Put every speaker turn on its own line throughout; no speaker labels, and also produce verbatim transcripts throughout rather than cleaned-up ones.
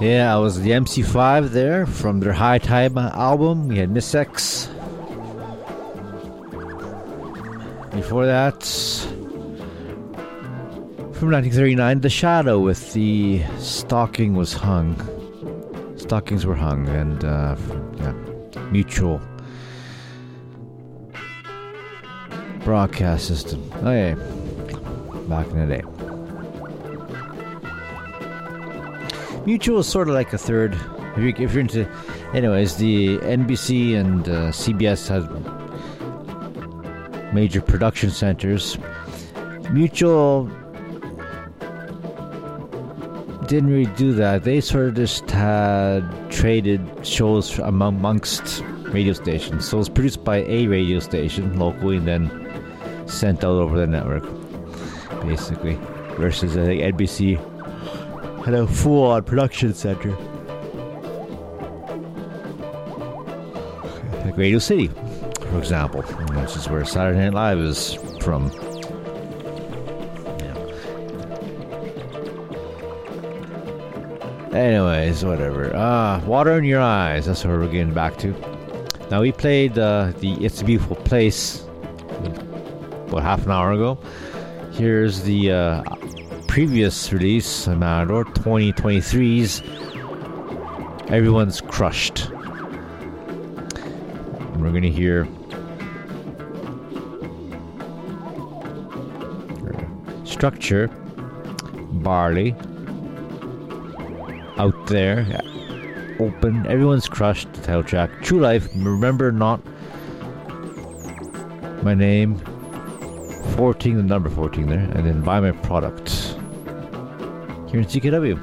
Yeah, I was the M C five there from their High Time album. We had Miss X. Before that, from nineteen thirty-nine, The Shadow with the Stocking Was Hung. Stockings Were Hung, and uh, yeah, Mutual Broadcast System. Oh yeah, back in the day. Mutual is sort of like a third. If you're, if you're into, anyways, the N B C and uh, C B S has major production centers. Mutual didn't really do that. They sort of just had traded shows among, amongst radio stations. So it was produced by a radio station locally and then sent out over the network, basically. Versus, I think, N B C had a full-on production center. Like Radio City, for example, which is where Saturday Night Live is from. Yeah. Anyways, whatever. Ah, uh, Water in Your Eyes. That's where we're getting back to. Now, we played uh, the It's a Beautiful Place about half an hour ago. Here's the uh, previous release, Matador twenty twenty-three's Everyone's Crushed. And we're going to hear Structure, Barley, Out There, Open, Everyone's Crushed, the title track, True Life, Remember Not My Name, fourteen, the number fourteen there, and then Buy My Product. Here in C K W.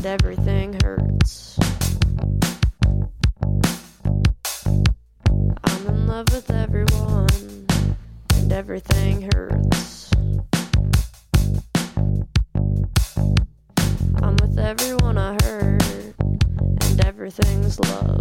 and everything hurts. I'm in love with everyone, and everything hurts. I'm with everyone I hurt, and everything's love.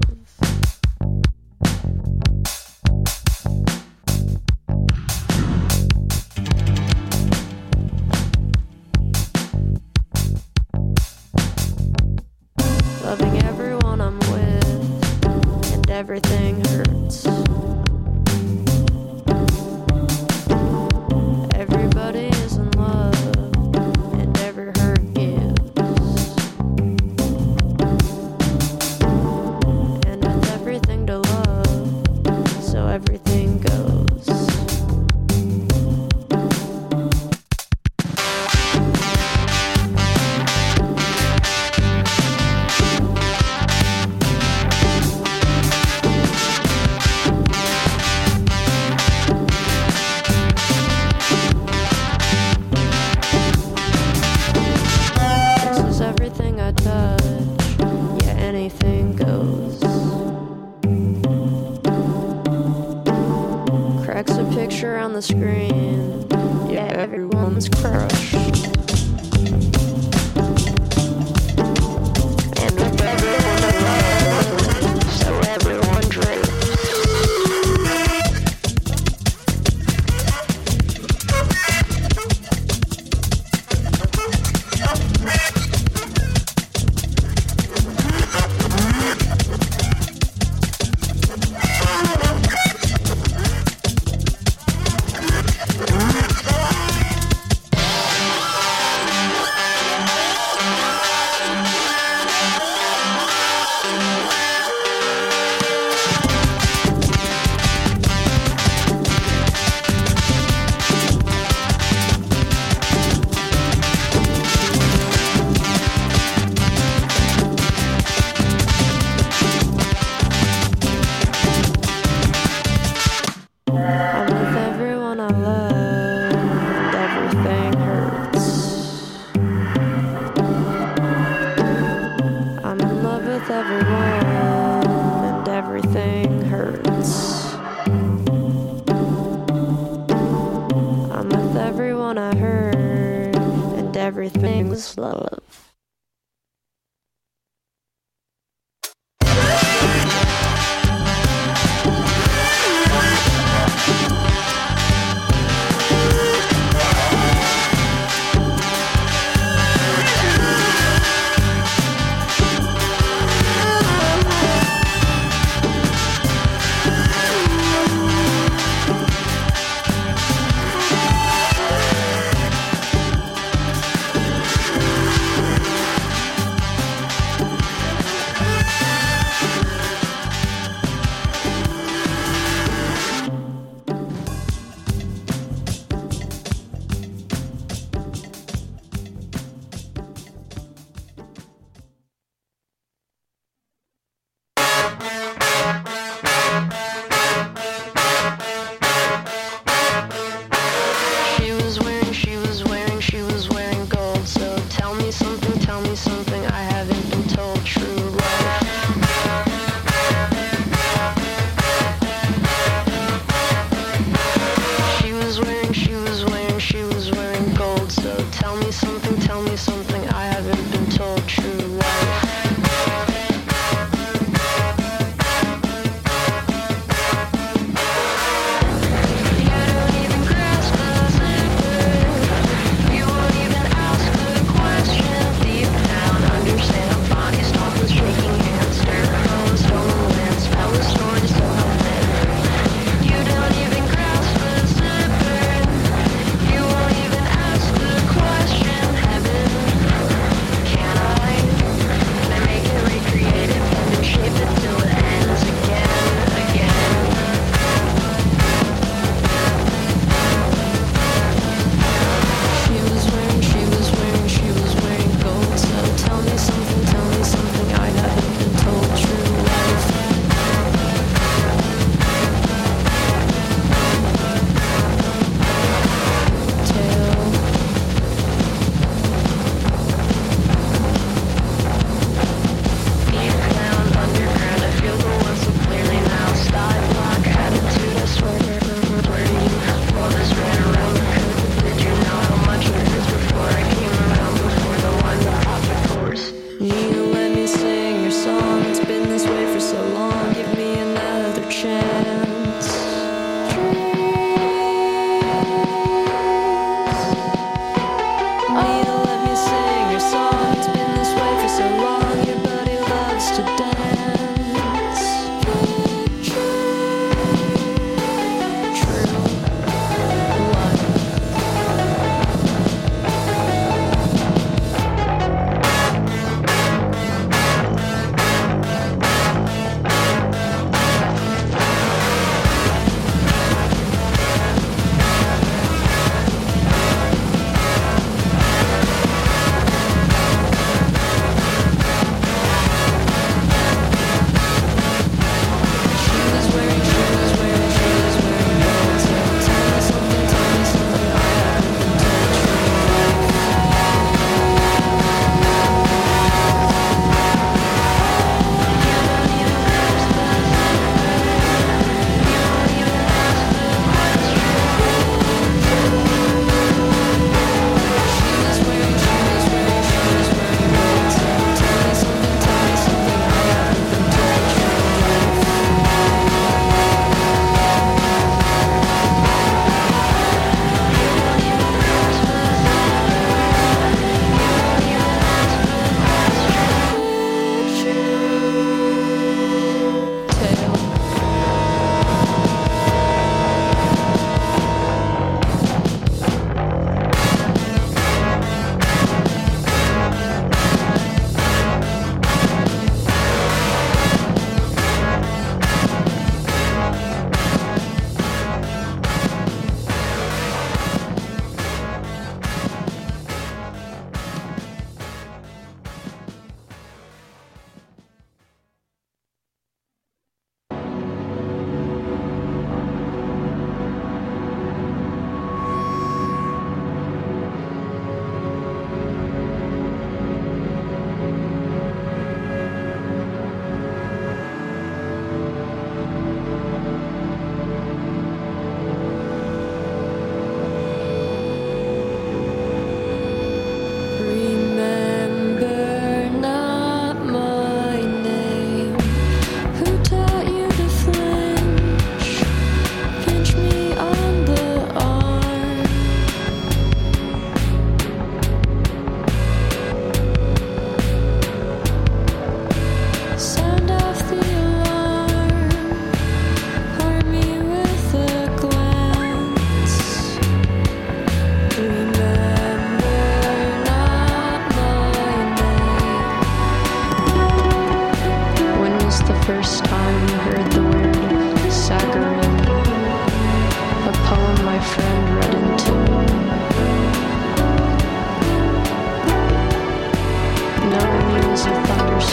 Loving everyone I'm with, and everything hurts. Everybody is in love, and every hurt gives. And with everything to love, so everything goes. Everything I touch, yeah, anything goes. Cracks a picture on the screen, yeah, everyone's crushed. And with everyone alone, so everyone drapes. Everything's love.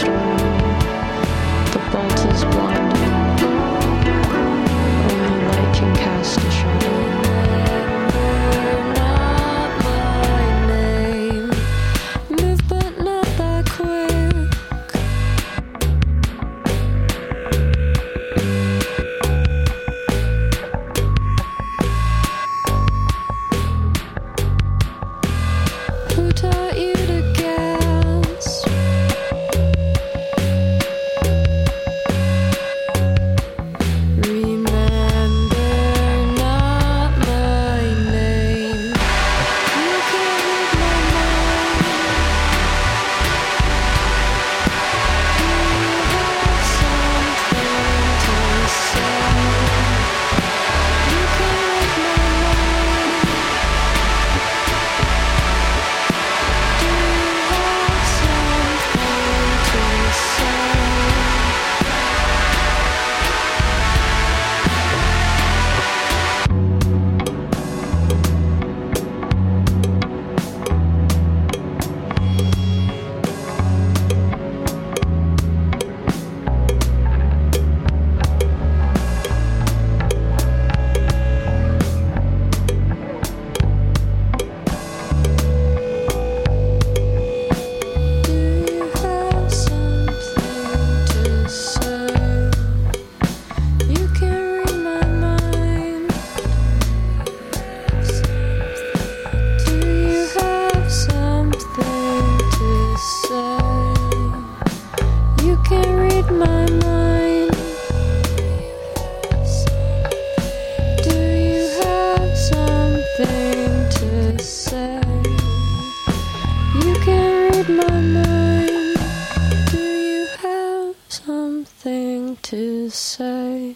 The bolt is blinding. Only light can cast a shadow. Not my name. Move but not that quick. Who taught you to guess? Remember not my name. You can't read my mind. You have something to say. You can't read my mind. Do you have something to say? Do you have something to say? You can read my mind. Do you have something to say? You can read my mind. Do you have something to say? You can read my mind. Do you have something to say?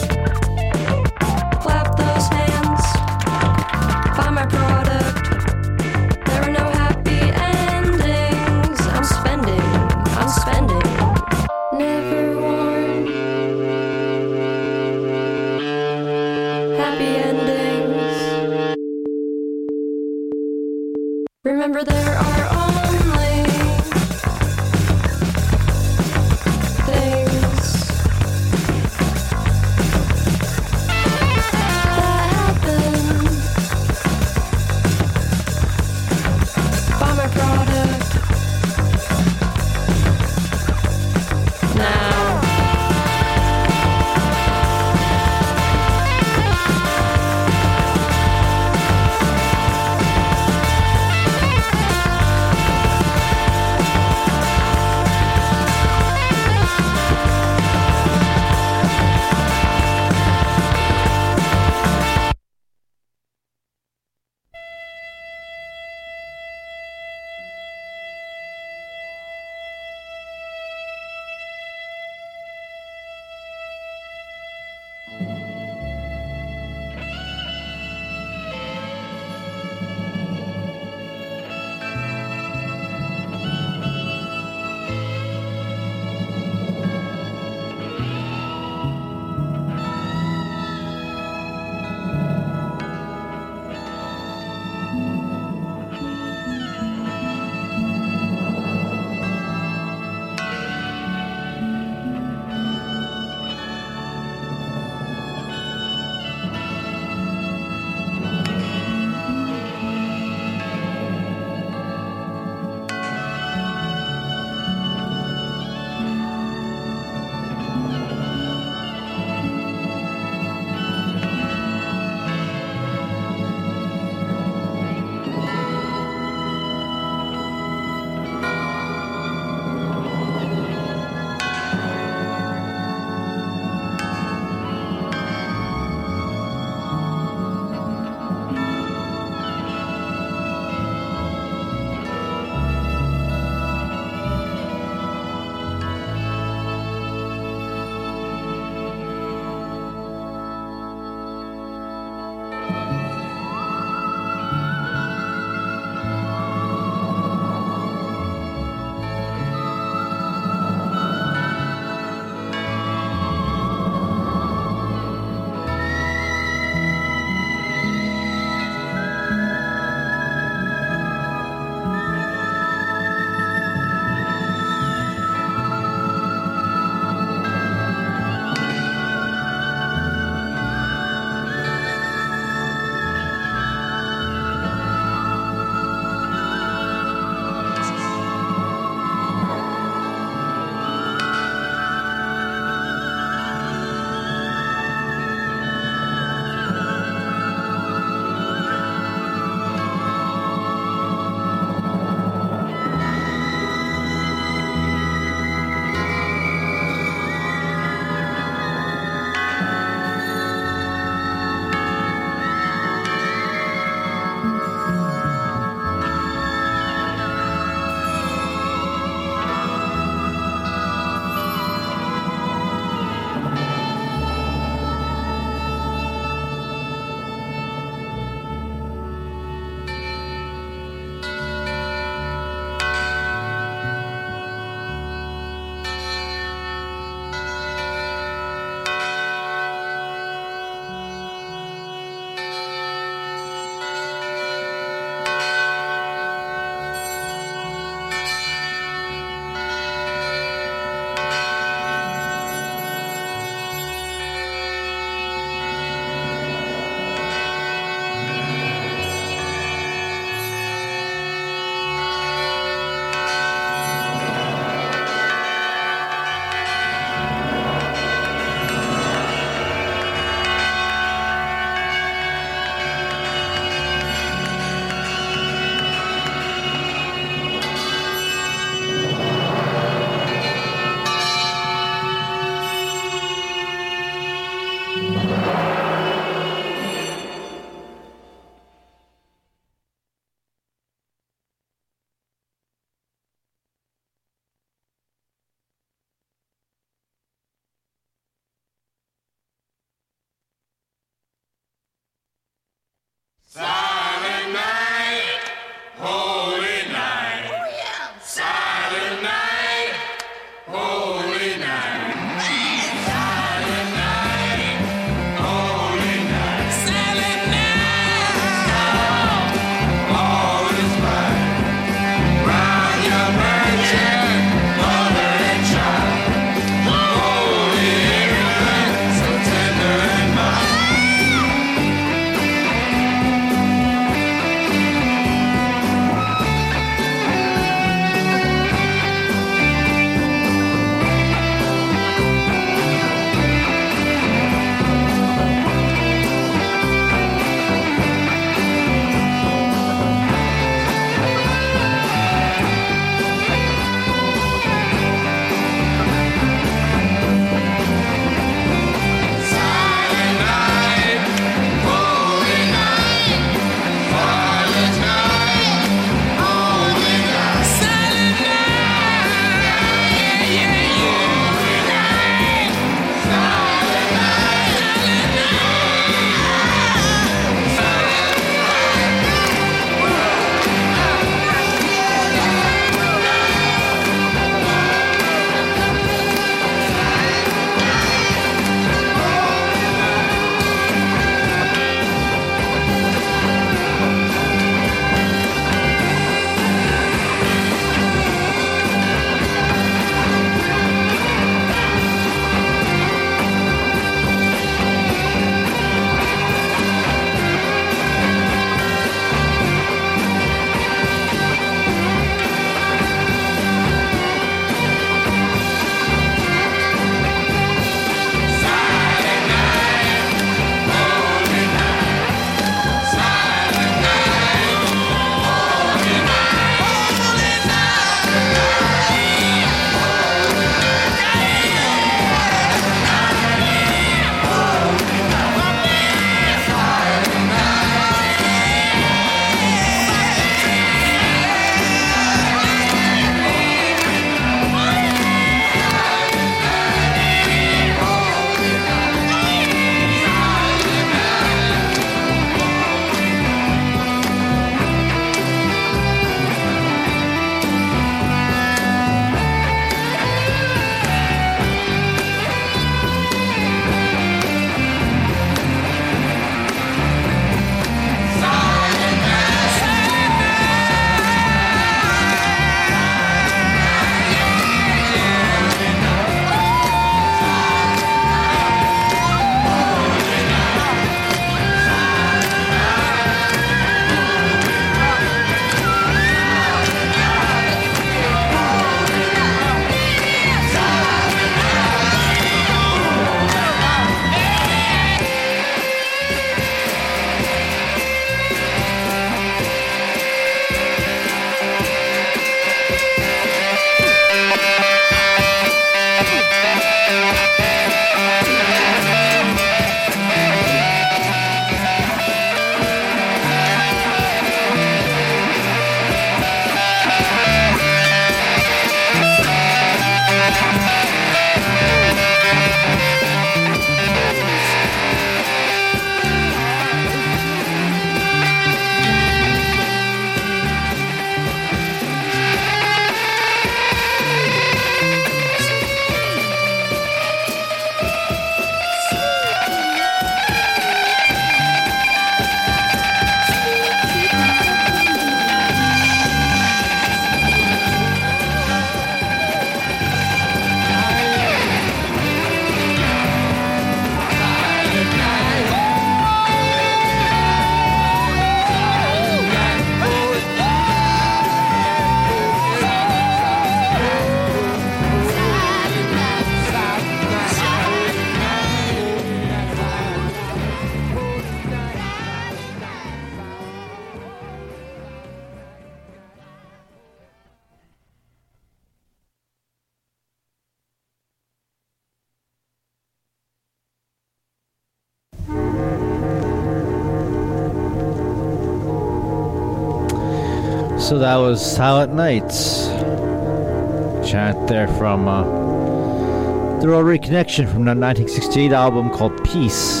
So that was Silent Nights. Chant there from uh, the Rotary Connection from the nineteen sixty-eight album called Peace.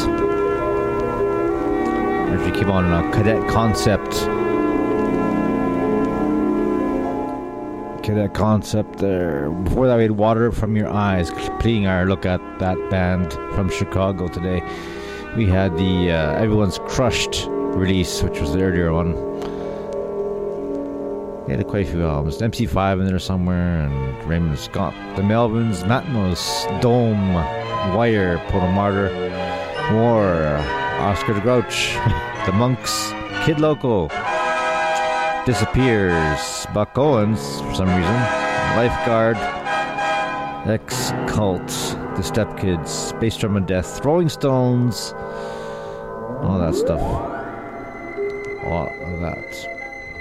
Actually came on a Cadet Concept. Cadet Concept there. Before that we had Water From Your Eyes, completing our look at that band from Chicago today. We had the uh, Everyone's Crushed release, which was the earlier one. They had quite a few albums. M C five in there somewhere, and Raymond Scott, The Melvins, Matmos, Dome, Wire, Proto Martyr, War, Oscar the Grouch, The Monks, Kid Loco, Disappears, Buck Owens for some reason, Lifeguard, X Cult, The Step Kids, Space Drum and Death, Rolling Stones, all that stuff. A lot of that.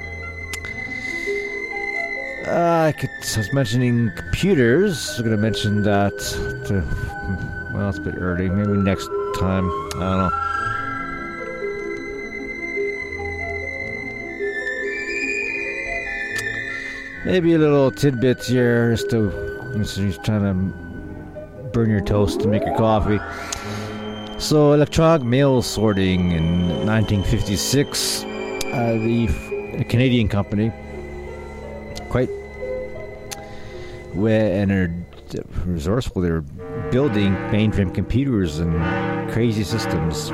Uh, I, could, I was mentioning computers. I'm going to mention that. To, well, it's a bit early. Maybe next time. I don't know. Maybe a little tidbit here, just to just trying to burn your toast to make your coffee. So, electronic mail sorting in nineteen fifty-six, uh, the a Canadian company, quite well and are resourceful. They're building mainframe computers and crazy systems.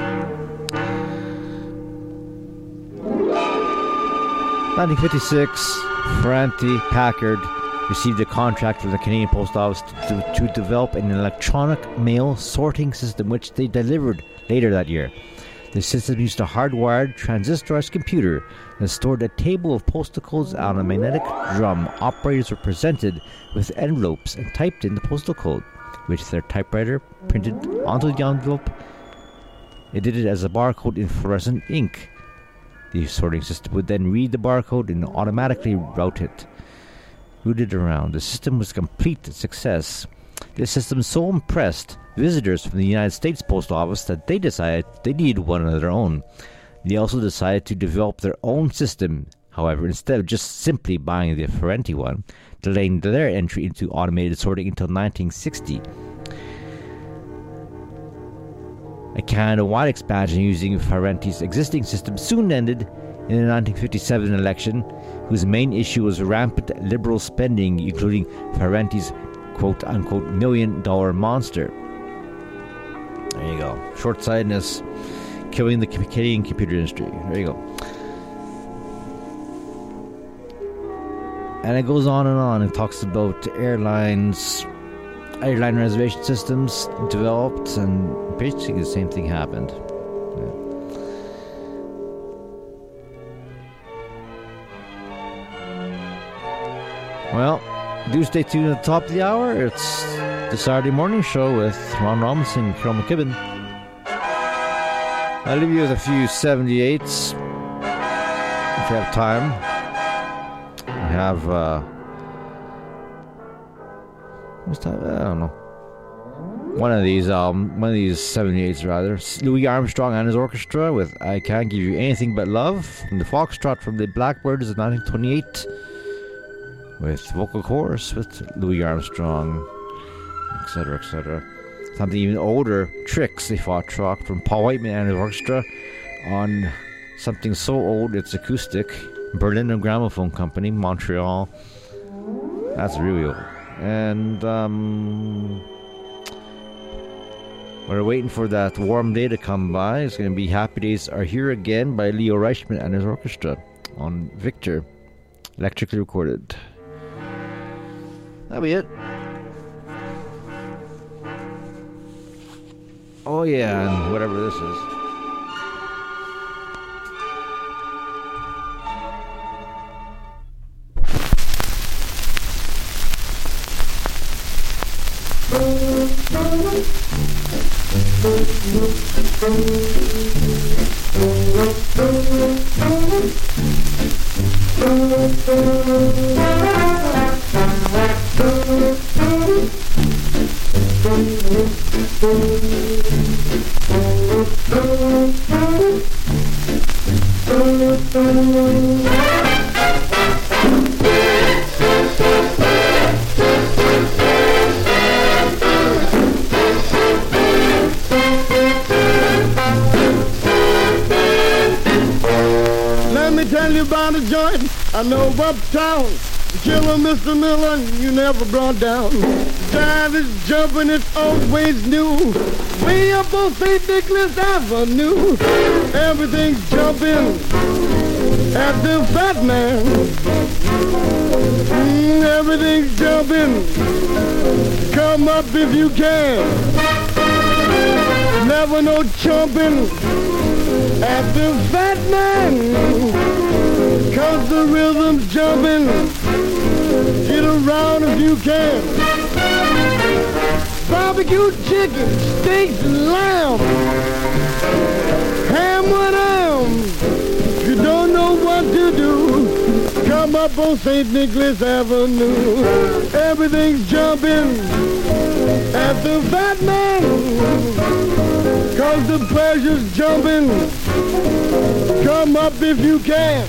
nineteen fifty-six, Ferranti Packard received a contract from the Canadian Post Office to, to, to develop an electronic mail sorting system, which they delivered later that year. The system used a hardwired transistorized computer that stored a table of postal codes on a magnetic drum. Operators were presented with envelopes and typed in the postal code, which their typewriter printed onto the envelope. It did it as a barcode in fluorescent ink. The sorting system would then read the barcode and automatically route it, route it around. The system was a complete success. This system so impressed visitors from the United States Post Office that they decided they needed one of their own. They also decided to develop their own system. However, instead of just simply buying the Ferranti one, delaying their entry into automated sorting until nineteen sixty. A Canada-wide expansion using Ferranti's existing system soon ended in the nineteen fifty-seven election, whose main issue was rampant liberal spending, including Ferranti's quote-unquote million-dollar monster. There you go. Short-sightedness killing the Canadian computer industry. There you go. And it goes on and on. It talks about airlines, airline reservation systems developed, and basically the same thing happened. Yeah. Well, do stay tuned at the top of the hour. It's the Saturday morning show with Ron Robinson and Carol McKibben. I'll leave you with a few seventy-eights if you have time. I have, uh, what's that? I don't know. One of these, um, one of these seventy-eights rather. Louis Armstrong and his orchestra with I Can't Give You Anything But Love, from the Foxtrot from the Blackbirds of nineteen twenty-eight, with vocal chorus with Louis Armstrong, et cetera, et cetera. Something even older, Tricks, they fought rock from Paul Whiteman and his orchestra on something so old it's acoustic. Berlin Gramophone Company, Montreal. That's really old. And um, we're waiting for that warm day to come by. It's going to be Happy Days Are Here Again by Leo Reichman and his orchestra on Victor, electrically recorded. That'll be it. Oh yeah, and whatever this is.
drove uptown. Killer Mister Miller, you never brought down. Time is jumping, it's always new. Way up on Saint Nicholas Avenue. Everything's jumping at the Fat Man. Mm, everything's jumping. Come up if you can. Never no chumping at the Fat Man. Cause the rhythm's jumping. Get around if you can. Barbecue chicken, steaks and lamb. Ham with ham. You don't know what to do. Come up on Saint Nicholas Avenue. Everything's jumping at the Fat Man. Cause the pleasure's jumping. Come up if you can.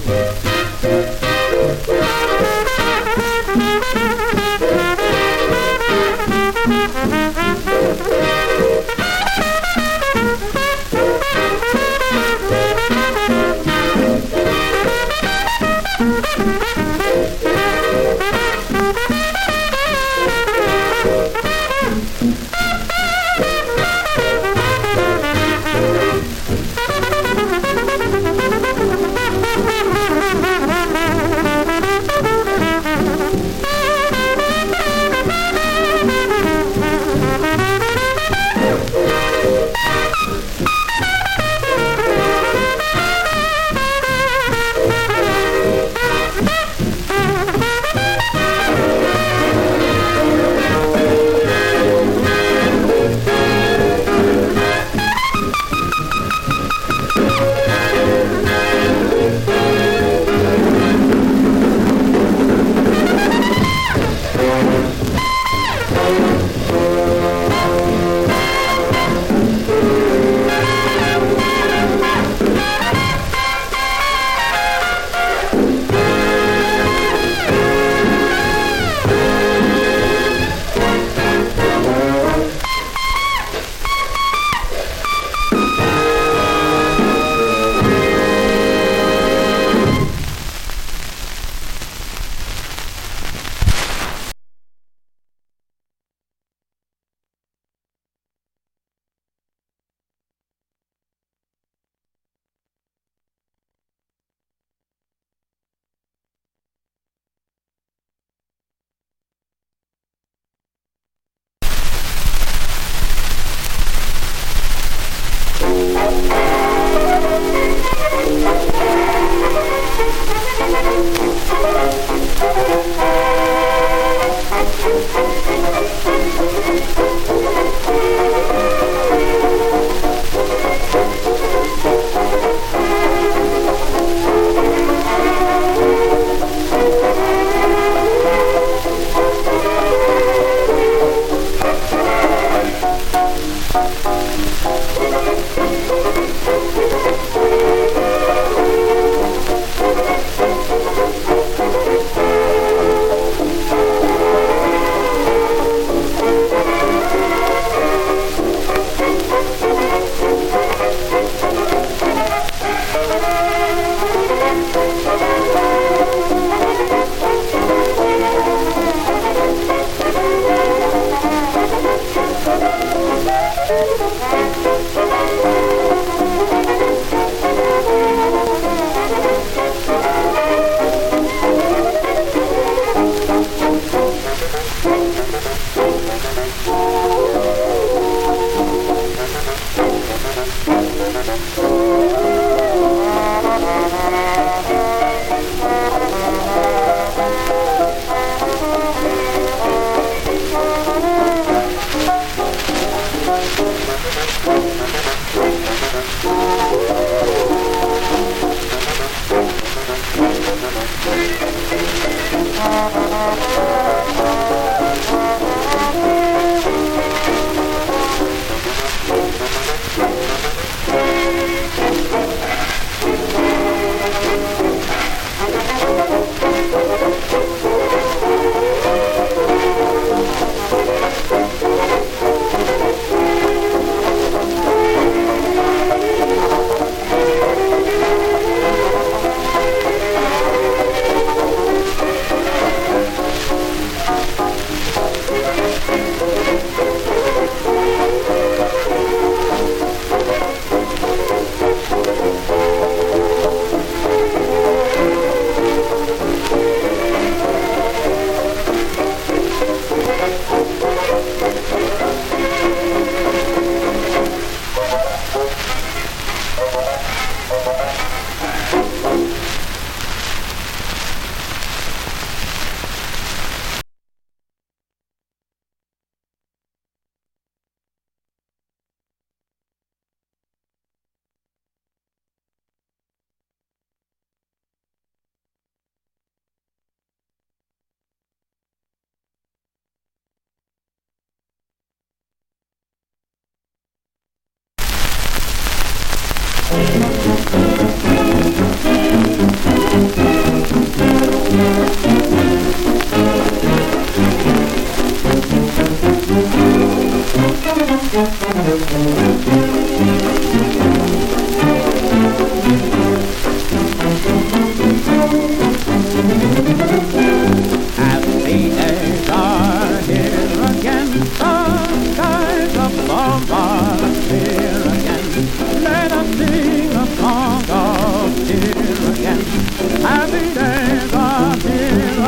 Happy days are here again, the skies above are clear again. Let us sing a song of cheer again. Happy days are here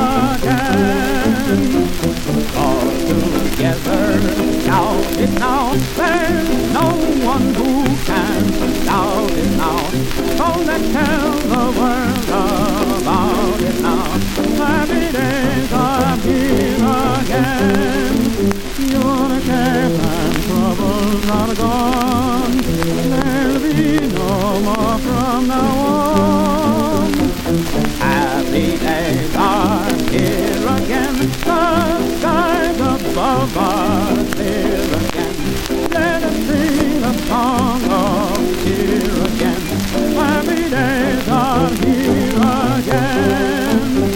again. All together, shout it now. There's no one who can shout it now. So let's tell the world about it now. Happy days are here again. Your cares and troubles are gone. There'll be no more from now on. Happy days are here again. The skies above are clear again. Let us sing a song of cheer again. Happy days are here again.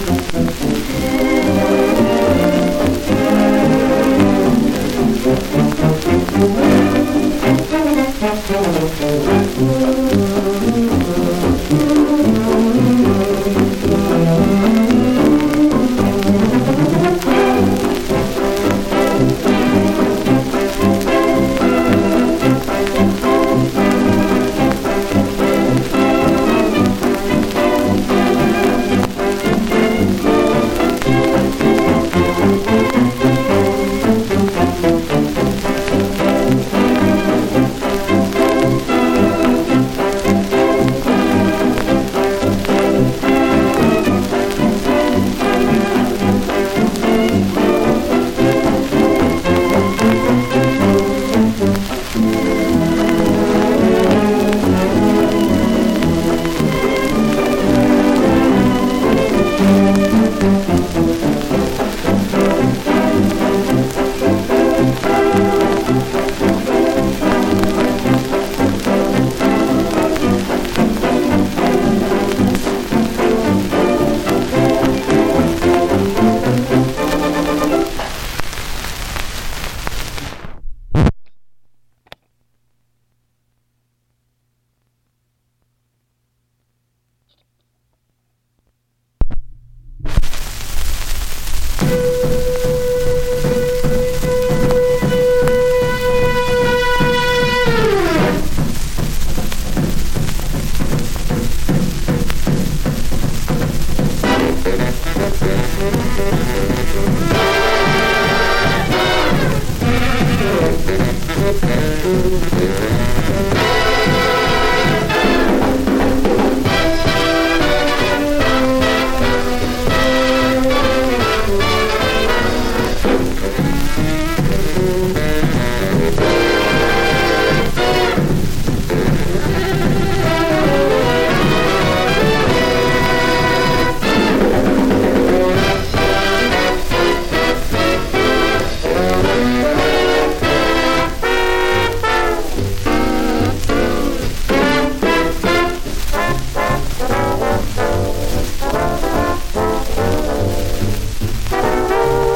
Thank you.